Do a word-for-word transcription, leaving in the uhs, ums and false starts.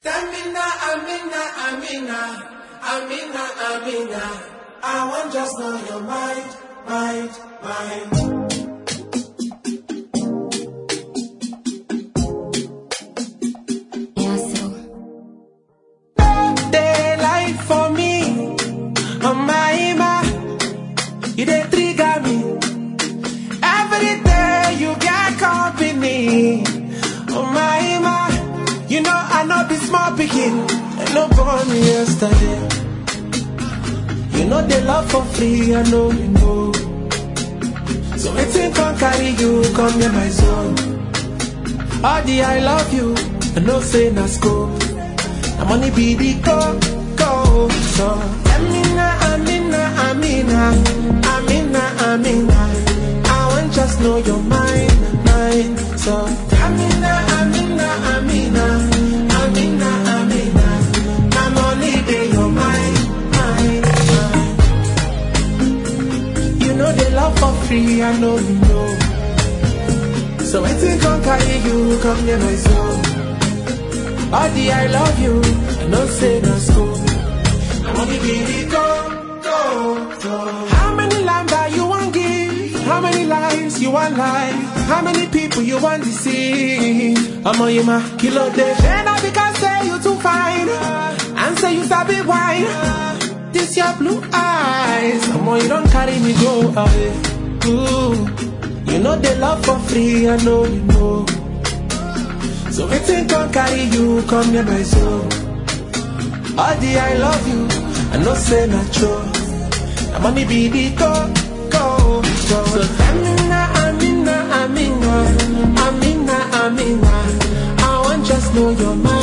Amina, Amina, Amina, Amina, Amina. I want just know your mind, mind, mind. Daylight for me, oh my, my, you dey trigger me. Every day you get company, oh my, my, you know I know be small picking, and no born yesterday. You know they love for free, I know you know. So anything can carry you, come near my zone. All the I love you, I know say na scope. I'm money be the go, go, so Amina, Amina, Amina, Amina, Amina. I want just know your mind, mind, so Amina, Amina, Amina, Amina, Amina. I'm only be your mind, mind, mind. You know they love for free, I know you know. So anything can carry you, come near my soul. All the I love you, I know say no school. I'm only really go, go, go. How many lambda you want give? How many lives you want lie? How many people you want to see? I'm on you, ma, kilo day. And I because say you too fine, and say you sabi wine. This your blue eyes, I'm on you don't carry me go away. Ooh, you know they love for free, I know you know. So anything can carry you, come near my soul. All the I love you, I know say not true. I'm only be the go, go, go. So Amina, Amina, Amina, Amina, Amina. I want just know your mind.